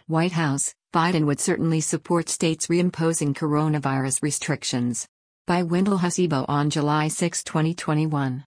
White House, Biden would certainly support states reimposing coronavirus restrictions. By Wendell Hasibo on July 6, 2021.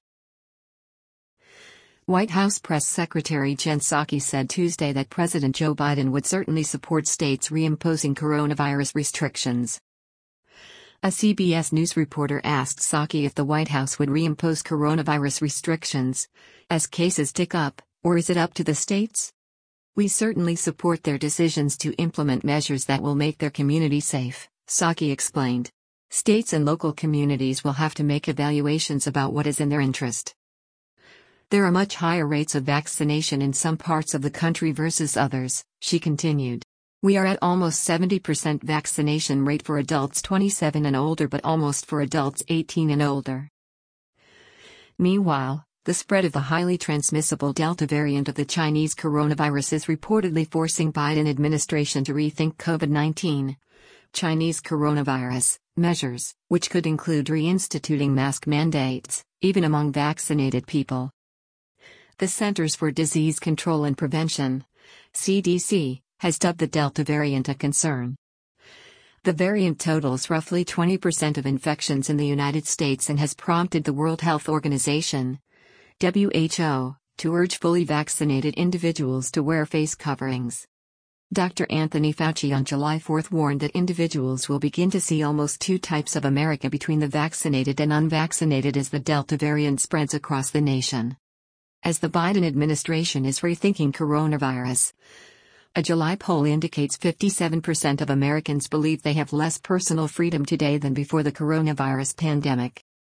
White House Press Secretary Jen Psaki said Tuesday that President Joe Biden would certainly support states reimposing coronavirus restrictions. A CBS News reporter asked Psaki if the White House would reimpose coronavirus restrictions as cases tick up, or is it up to the states? We certainly support their decisions to implement measures that will make their community safe, Psaki explained. States and local communities will have to make evaluations about what is in their interest. There are much higher rates of vaccination in some parts of the country versus others, she continued. We are at almost 70% vaccination rate for adults 27 and older, but almost for adults 18 and older. Meanwhile, the spread of the highly transmissible Delta variant of the Chinese coronavirus is reportedly forcing Biden administration to rethink COVID-19 Chinese coronavirus measures, which could include reinstituting mask mandates, even among vaccinated people. The Centers for Disease Control and Prevention, CDC, has dubbed the Delta variant a concern. The variant totals roughly 20% of infections in the United States and has prompted the World Health Organization, WHO, to urge fully vaccinated individuals to wear face coverings. Dr. Anthony Fauci on July 4 warned that individuals will begin to see almost two types of America between the vaccinated and unvaccinated as the Delta variant spreads across the nation. As the Biden administration is rethinking coronavirus, a July poll indicates 57% of Americans believe they have less personal freedom today than before the coronavirus pandemic.